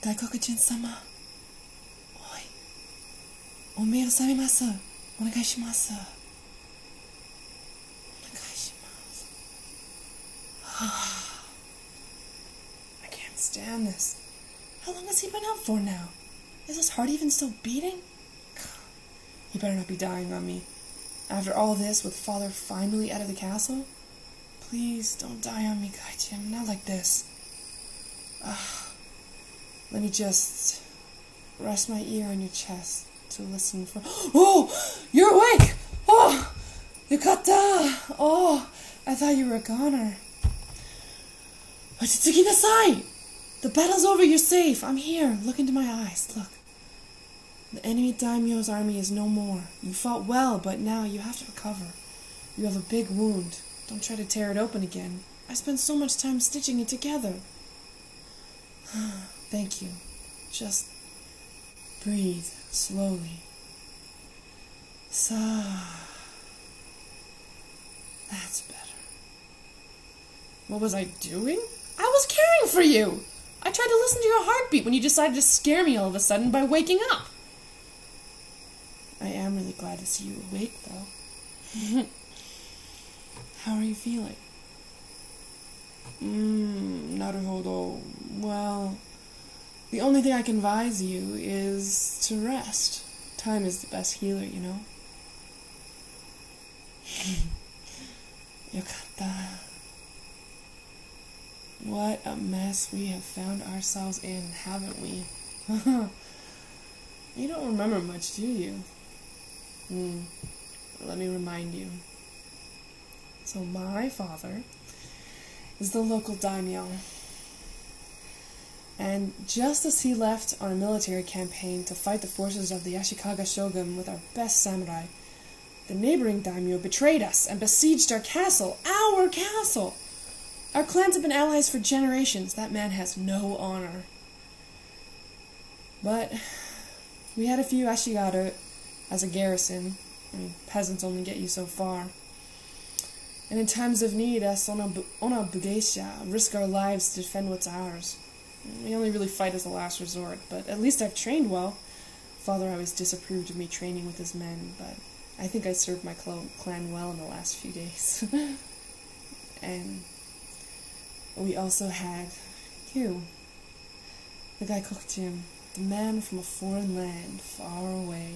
Daikoku-jin-sama. Oi. お目を覚めます。お願いします。お願いします。I can't stand this. How long has he been up for now? Is his heart even still beating? He better not be dying on me. After all this, with Father finally out of the castle? Please don't die on me, Gaijin. Not like this. Let me just rest my ear on your chest to listen for... Oh! You're awake! Oh! Yukata! Oh! I thought you were a goner. Ochitsuki nasai! The battle's over, you're safe. I'm here. Look into my eyes. Look. The enemy daimyo's army is no more. You fought well, but now you have to recover. You have a big wound. Don't try to tear it open again. I spent so much time stitching it together. Thank you. Just breathe slowly. That's better. What was I doing? I was caring for you! I tried to listen to your heartbeat when you decided to scare me all of a sudden by waking up. I am really glad to see you awake, though. How are you feeling? Naruhodo. Well, the only thing I can advise you is to rest. Time is the best healer, you know. Yokata. What a mess we have found ourselves in, haven't we? You don't remember much, do you? Let me remind you. So my father is the local daimyo. And just as he left on a military campaign to fight the forces of the Ashikaga shogun with our best samurai, the neighboring daimyo betrayed us and besieged our castle. Our castle! Our clans have been allies for generations. That man has no honor. But we had a few ashigaru as a garrison. I mean, peasants only get you so far. And in times of need, us Ona Bugeisha risk our lives to defend what's ours. We only really fight as a last resort, but at least I've trained well. Father always disapproved of me training with his men, but I think I served my clan well in the last few days. And we also had you, the Gaikokujin, the man from a foreign land far away.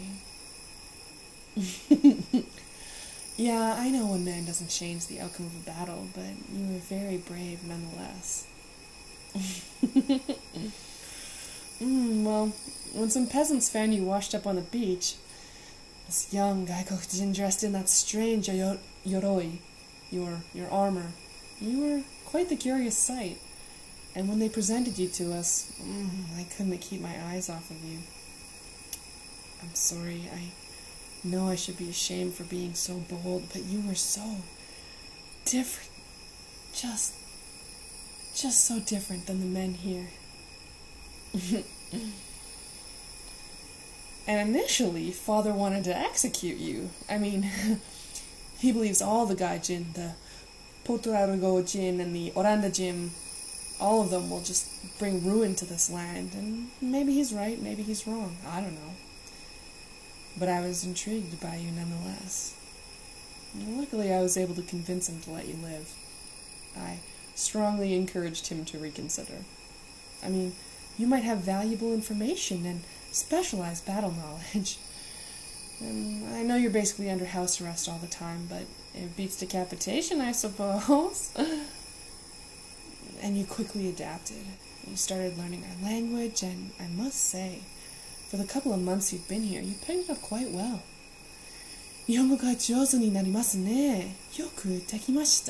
Yeah, I know one man doesn't change the outcome of a battle, but you were very brave nonetheless. Well, when some peasants found you washed up on the beach, this young Gaikokujin dressed in that strange yoroi, your armor, you were quite the curious sight. And when they presented you to us, I couldn't keep my eyes off of you. I'm sorry, I know I should be ashamed for being so bold, but you were so different. Just so different than the men here. And initially, Father wanted to execute you. I mean, he believes all the Gaijin, the Potorarugo Jin and the Oranda Jin, all of them will just bring ruin to this land. And maybe he's right, maybe he's wrong. I don't know. But I was intrigued by you nonetheless. Luckily, I was able to convince him to let you live. I strongly encouraged him to reconsider. I mean, you might have valuable information and specialized battle knowledge. And I know you're basically under house arrest all the time, but it beats decapitation, I suppose. And you quickly adapted. You started learning our language, and I must say, for the couple of months you've been here, you picked it up quite well. 日本語が上手になりますね。よくできました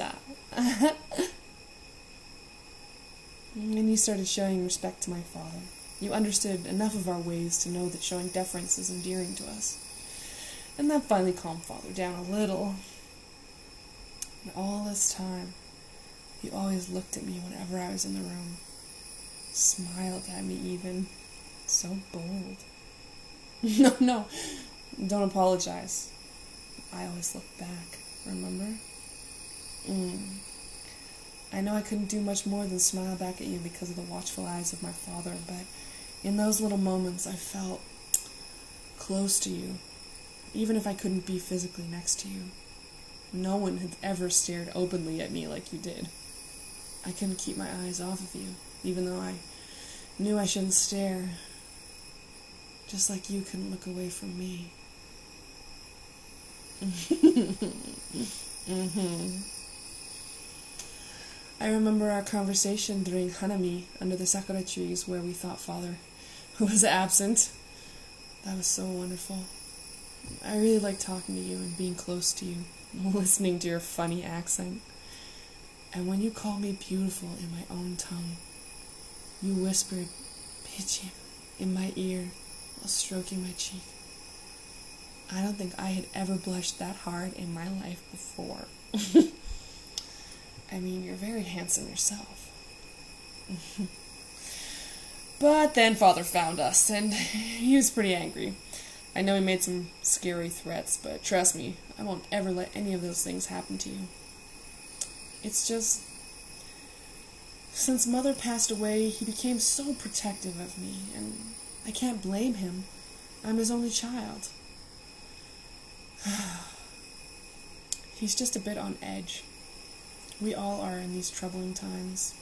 。And you started showing respect to my father. You understood enough of our ways to know that showing deference is endearing to us. And that finally calmed Father down a little. And all this time, he always looked at me whenever I was in the room. Smiled at me even. So bold. No, don't apologize. I always look back, remember? I know I couldn't do much more than smile back at you because of the watchful eyes of my father, but In those little moments, I felt close to you, even if I couldn't be physically next to you. No one had ever stared openly at me like you did. I couldn't keep my eyes off of you, even though I knew I shouldn't stare. Just like you couldn't look away from me. I remember our conversation during Hanami under the sakura trees where we thought Father was absent. That was so wonderful. I really liked talking to you and being close to you, listening to your funny accent. And when you called me beautiful in my own tongue, you whispered, "Pichim," in my ear while stroking my cheek. I don't think I had ever blushed that hard in my life before. I mean, you're very handsome yourself. But then Father found us, and he was pretty angry. I know he made some scary threats, but trust me, I won't ever let any of those things happen to you. It's just, since Mother passed away, he became so protective of me, and I can't blame him. I'm his only child. He's just a bit on edge. We all are in these troubling times.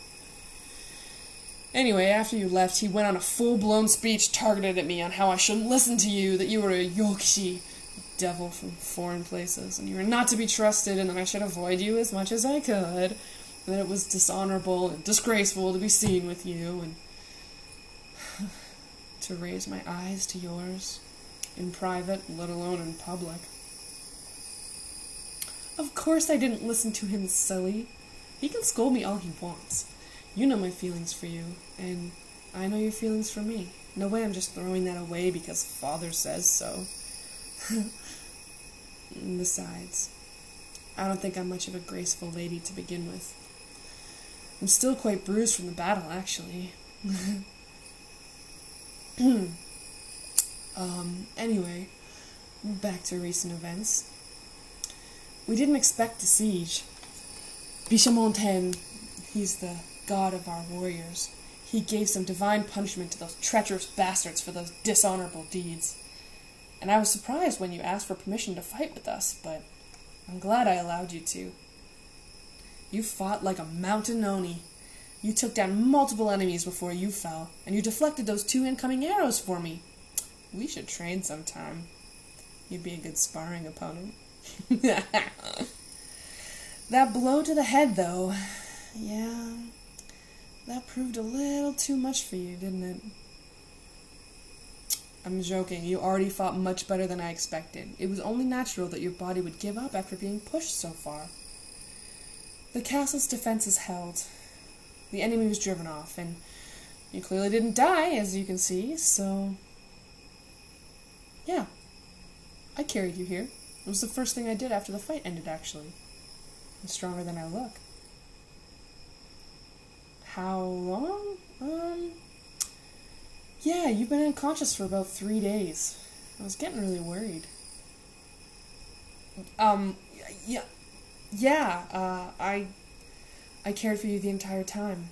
Anyway, after you left, he went on a full-blown speech targeted at me on how I shouldn't listen to you, that you were a yokishi, devil from foreign places, and you were not to be trusted, and that I should avoid you as much as I could, and that it was dishonorable and disgraceful to be seen with you, and to raise my eyes to yours, in private, let alone in public. Of course I didn't listen to him, silly. He can scold me all he wants. You know my feelings for you, and I know your feelings for me. No way I'm just throwing that away because Father says so. Besides, I don't think I'm much of a graceful lady to begin with. I'm still quite bruised from the battle, actually. Anyway, back to recent events. We didn't expect the siege. Bishamon Ten, he's the god of our warriors. He gave some divine punishment to those treacherous bastards for those dishonorable deeds. And I was surprised when you asked for permission to fight with us, but I'm glad I allowed you to. You fought like a mountain Oni. You took down multiple enemies before you fell, and you deflected those 2 incoming arrows for me. We should train sometime. You'd be a good sparring opponent. That blow to the head, though, yeah, that proved a little too much for you, didn't it? I'm joking. You already fought much better than I expected. It was only natural that your body would give up after being pushed so far. The castle's defenses held. The enemy was driven off, and you clearly didn't die, as you can see, so... yeah. I carried you here. It was the first thing I did after the fight ended, actually. I'm stronger than I look. How long? Yeah, you've been unconscious for about 3 days. I was getting really worried. I cared for you the entire time.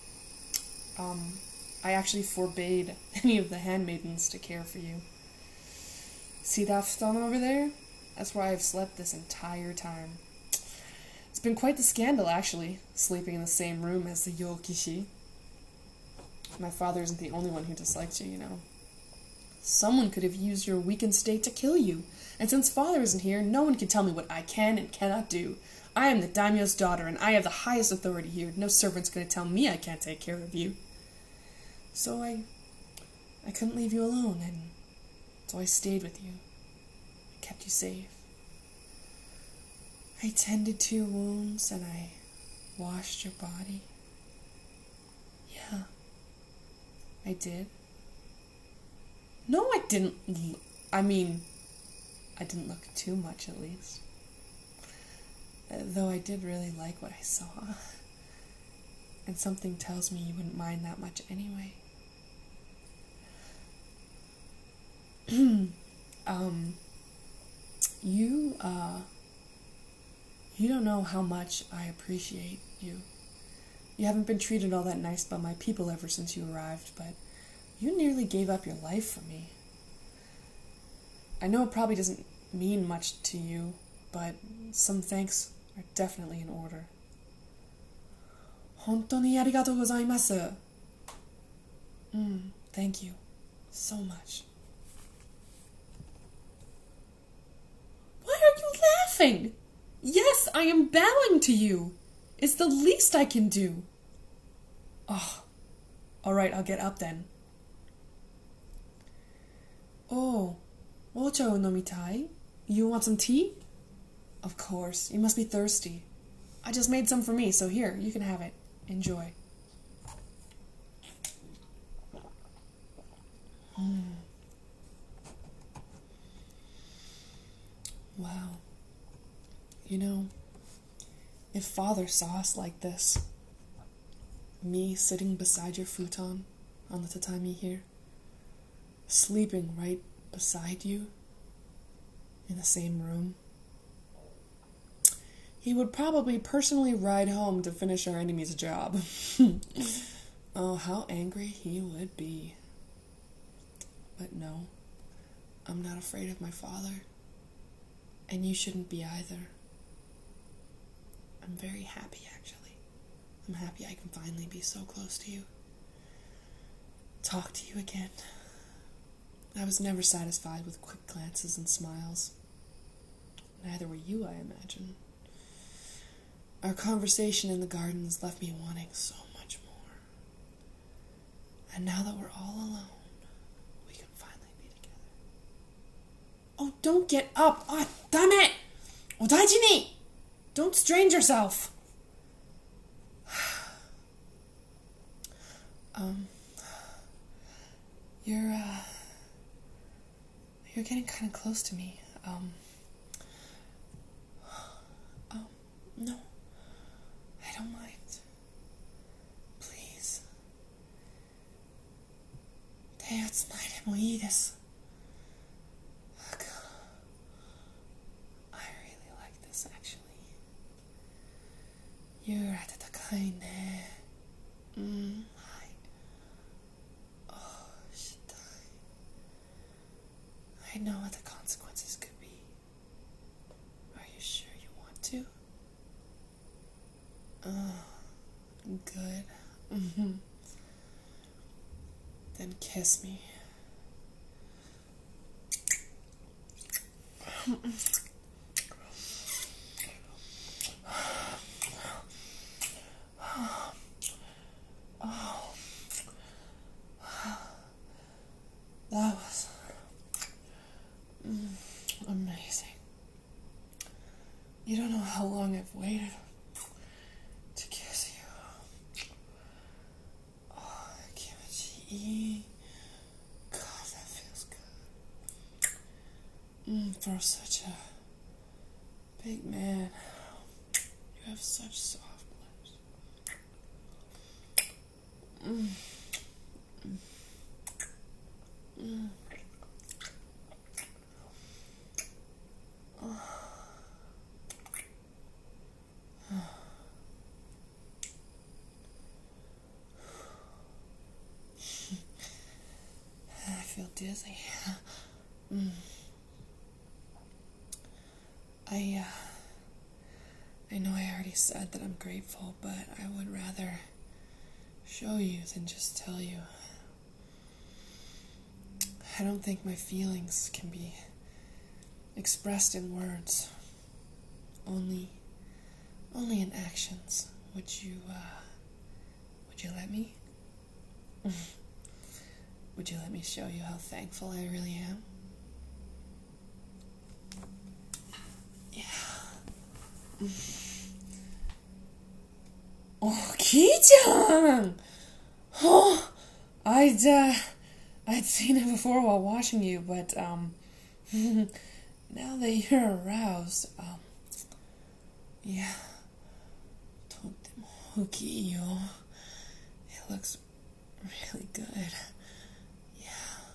I actually forbade any of the handmaidens to care for you. See that stone over there? That's where I've slept this entire time. It's been quite the scandal, actually, sleeping in the same room as the Yokishi. My father isn't the only one who dislikes you, you know. Someone could have used your weakened state to kill you, and since Father isn't here, no one can tell me what I can and cannot do. I am the daimyo's daughter, and I have the highest authority here. No servant's going to tell me I can't take care of you. So I couldn't leave you alone, and so I stayed with you. I kept you safe. I tended to your wounds, and I washed your body. Yeah, I did. No, I didn't. I didn't look too much, at least. Though I did really like what I saw. And something tells me you wouldn't mind that much anyway. You don't know how much I appreciate you. You haven't been treated all that nice by my people ever since you arrived, but You nearly gave up your life for me. I know it probably doesn't mean much to you, but some thanks are definitely in order. 本当にありがとうございます。Thank you so much. Why are you laughing? Yes, I am bowing to you. It's the least I can do. Oh, all right, I'll get up then. Oh, ocha o nomitai? You want some tea? Of course, you must be thirsty. I just made some for me, so here, you can have it. Enjoy. Wow. You know, if Father saw us like this, me sitting beside your futon on the tatami here, sleeping right beside you in the same room, he would probably personally ride home to finish our enemy's job. Oh, how angry he would be. But no, I'm not afraid of my father. And you shouldn't be either. I'm very happy, actually. I'm happy I can finally be so close to you. Talk to you again. I was never satisfied with quick glances and smiles. Neither were you, I imagine. Our conversation in the gardens left me wanting so much more. And now that we're all alone, we can finally be together. Oh, don't get up! Ah, damn it! Odaiji ni! Don't strain yourself! You're getting kind of close to me. No. I don't mind. Please. 手をつないでもいいです。I really like this, actually. You're 温かいね。はい。Oh, したい。I know what the consequences could be. Are you sure you want to? Good. Then kiss me. That was amazing. You don't know how long I've waited to kiss you. Oh, kimachi. God, that feels good. For such a big man, you have such soft lips. I feel dizzy. I know I already said that I'm grateful, but I would rather show you than just tell you. I don't think my feelings can be expressed in words, only in actions. Would you let me? Would you let me show you how thankful I really am? Yeah. Oh, Kii-chan! Oh, I'd seen it before while watching you, but now that you're aroused, yeah. とっても大きいよ. It looks really good. Yeah.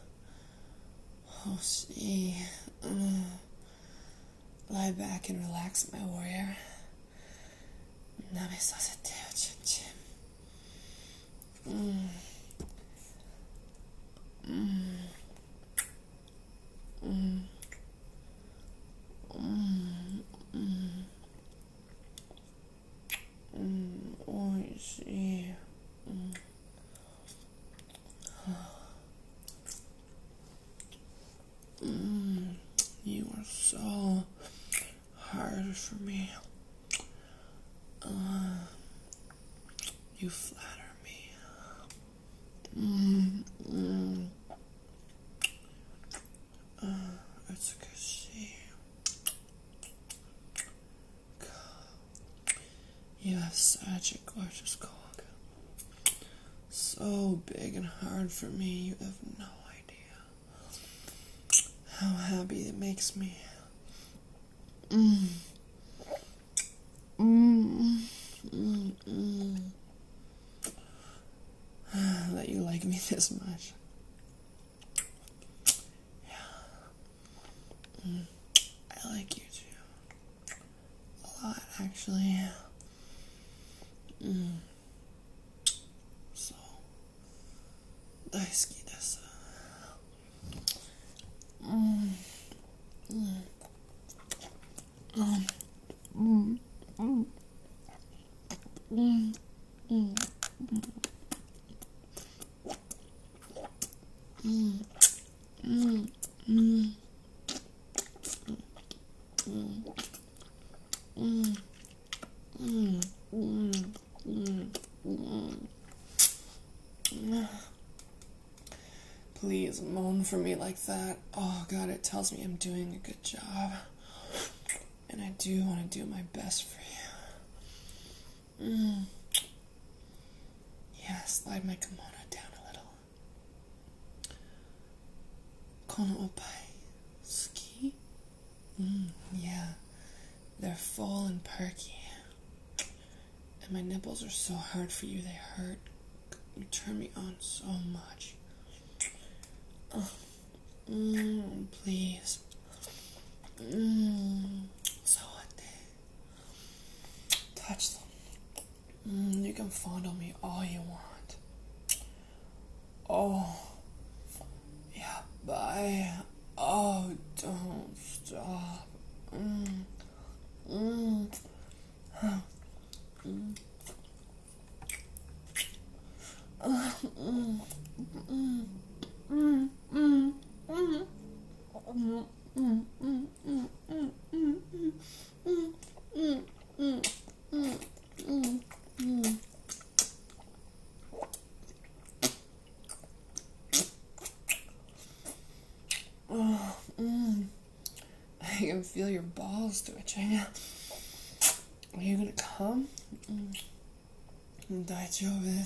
欲しい. Lie back and relax, my warrior. 舐めさせてよ、ちんちん. flatter me. Mm-mm. It's good to see you. You have such a gorgeous cock. So big and hard for me, you have no idea how happy it makes me. That you like me this much. Yeah. I like you too. A lot, actually. So, 大好きです。Please moan for me like that. Oh God, it tells me I'm doing a good job. And I do want to do my best for you. Yeah, slide my kimono down a little. Kono oppai, suki? Yeah, they're full and perky. And my nipples are so hard for you, they hurt. You turn me on so much. Please. So touch them. You can fondle me all you want. Oh, yeah, bye. Oh, don't stop. I can feel your balls twitching. Are you gonna come? 大丈夫です。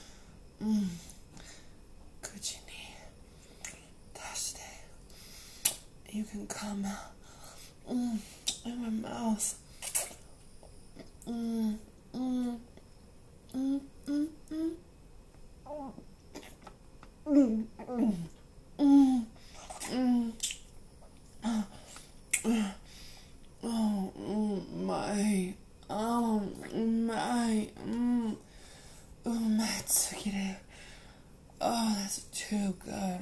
口に出して。You can come in my mouth. Matsukire. Oh, that's too good.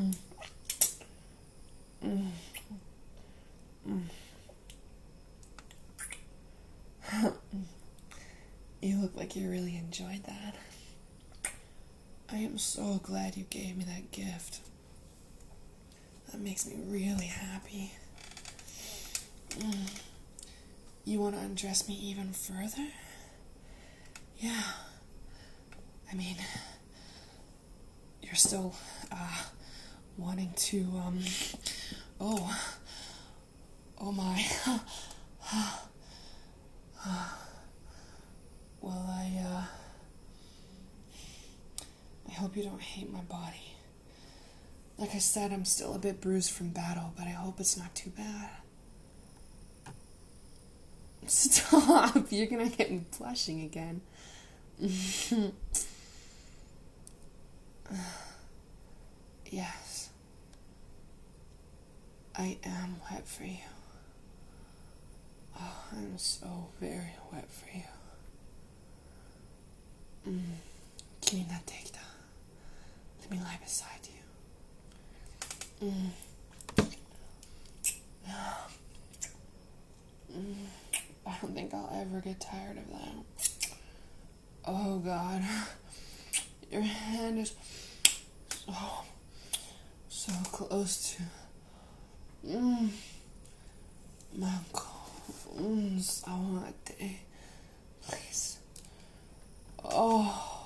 You look like you really enjoyed that. I am so glad you gave me that gift. That makes me really happy. You want to undress me even further? Yeah. I mean, you're still, wanting to, oh my. Well, I hope you don't hate my body. Like I said, I'm still a bit bruised from battle, but I hope it's not too bad. Stop! You're gonna get me blushing again. Yes. I am wet for you. Oh, I'm so very wet for you. 気になってきた. Let me lie beside you. I don't think I'll ever get tired of that. Oh God, your hand is so close to Manko. Sawate, please. Oh,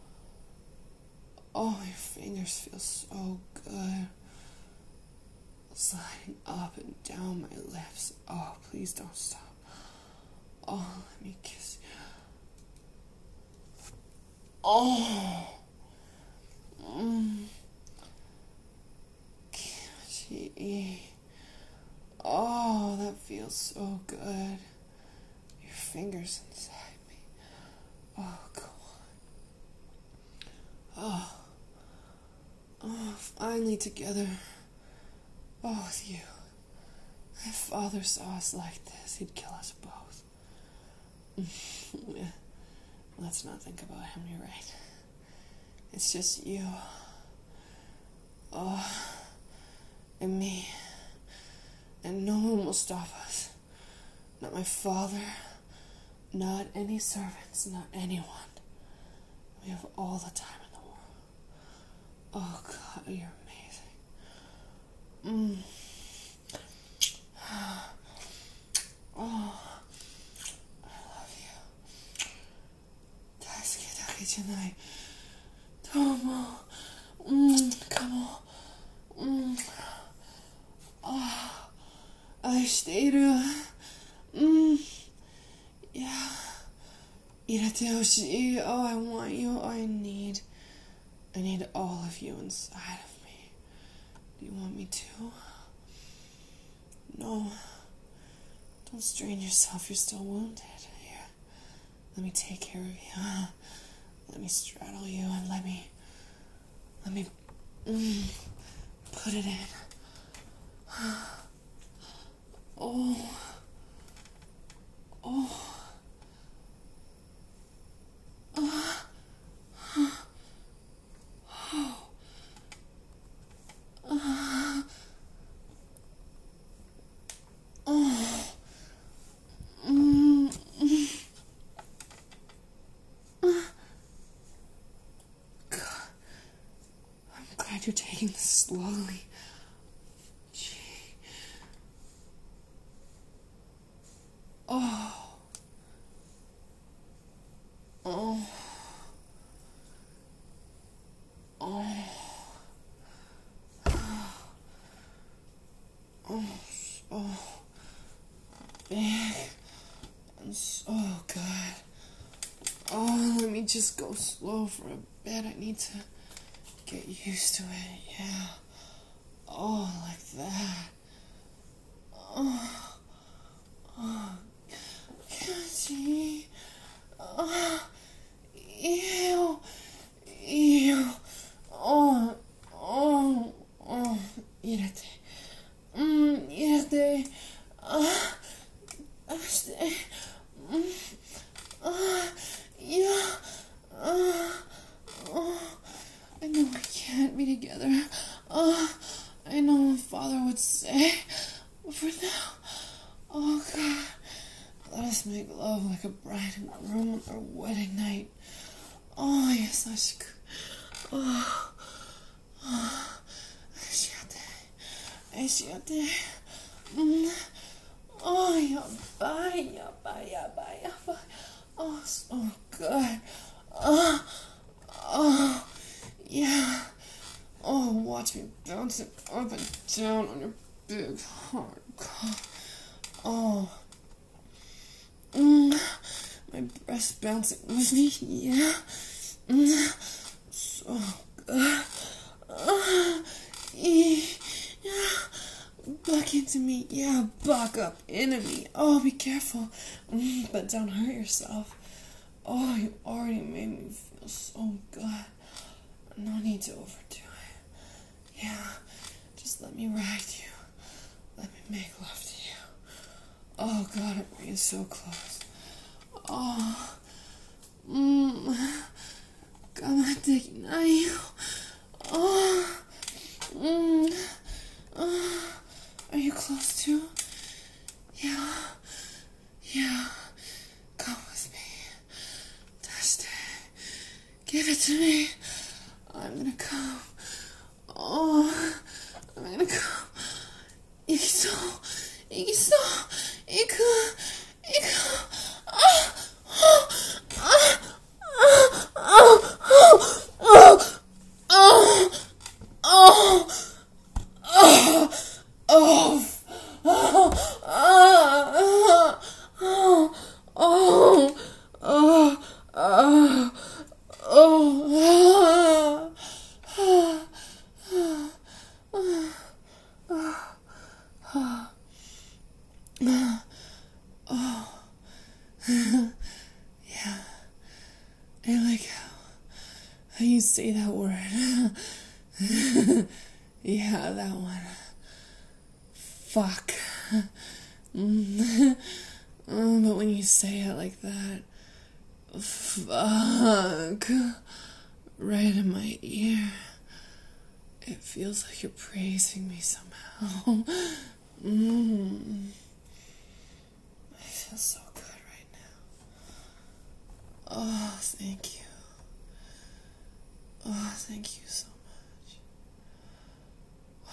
your fingers feel so good. Sliding up and down my lips. Oh, please don't stop. Oh, let me kiss you. Oh. Gee. Oh, that feels so good. Your fingers inside me. Oh, come on. Oh, finally together. Oh, with you. My father saw us like this. He'd kill us both. Yeah. Let's not think about him, you're right. It's just you. Oh, and me. And no one will stop us. Not my father. Not any servants. Not anyone. We have all the time in the world. Oh, God, you're amazing. Oh, I love you. 大好きだけじゃない。どうも。かも。愛している。Yeah. 入れてほしい。Oh, I want you. I need all of you inside of me. Do you want me to? No. Don't strain yourself. You're still wounded. Here. Let me take care of you. Let me straddle you and let me put it in. Oh. Glad you're taking this slowly. Gee. Oh. So big and so good. Oh, let me just go slow for a bit. I need to get used to it. Yeah. Oh, like that. See? Ew. Irate. Irate. Ashte. Yeah. I know we can't be together. I know what Father would say. But for now, oh God, let us make love like a bride and groom on our wedding night. Oh, yes, I should. Asiate. Oh, yaba. Oh, so good. Yeah. Oh, watch me bouncing up and down on your big hard cock. Oh. My breast bouncing with me, yeah. So good. Yeah. Buck into me, yeah, buck up into me. Oh, be careful. But don't hurt yourself. Oh, you already made me feel so good. No need to overdo it. Yeah, just let me ride you. Let me make love to you. Oh, God, I'm being so close. Oh. Are you close too? Yeah. Come with me. Touch it. Give it to me. I'm gonna come. Oh, I'm gonna come. Ikiso. Iku. how you say that word. Yeah, that one. Fuck. But when you say it like that, fuck, right in my ear, it feels like you're praising me somehow. I feel so good right now. Oh, thank you. Oh, thank you so much.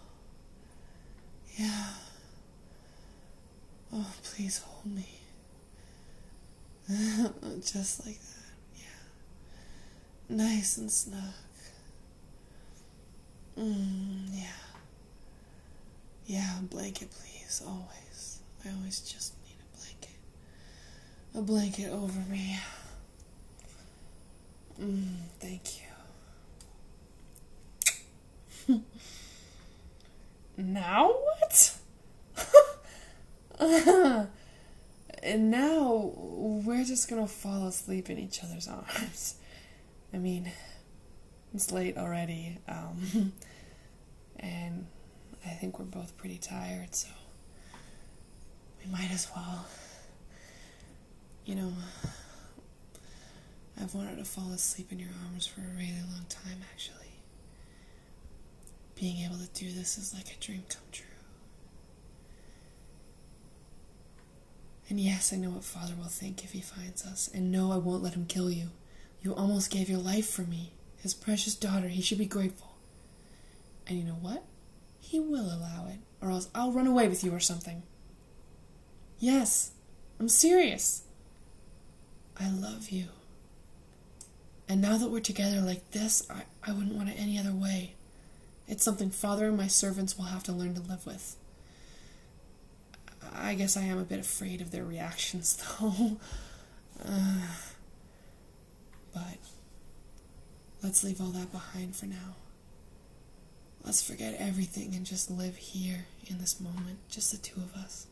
Yeah. Oh, please hold me. Just like that. Yeah. Nice and snug. Yeah. Yeah, a blanket, please. Always. I always just need a blanket. A blanket over me. Thank you. Now what? And now we're just gonna fall asleep in each other's arms. I mean, it's late already, and I think we're both pretty tired, so we might as well. You know, I've wanted to fall asleep in your arms for a really long time, actually. Being able to do this is like a dream come true. And yes, I know what Father will think if he finds us, and no, I won't let him kill you. You almost gave your life for me, his precious daughter. He should be grateful. And you know what? He will allow it, or else I'll run away with you or something. Yes, I'm serious. I love you. And now that we're together like this, I wouldn't want it any other way. It's something Father and my servants will have to learn to live with. I guess I am a bit afraid of their reactions, though. But let's leave all that behind for now. Let's forget everything and just live here in this moment, just the two of us.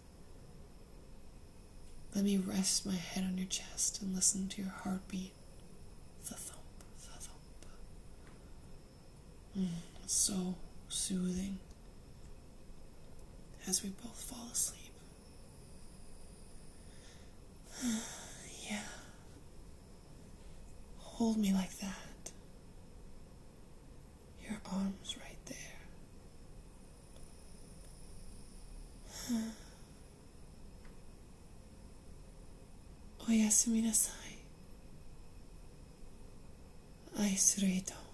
Let me rest my head on your chest and listen to your heartbeat. The-thump, the-thump. It's so soothing as we both fall asleep. Yeah. Hold me like that. Your arms right there. Oyasumi nasai. Ai, Surito.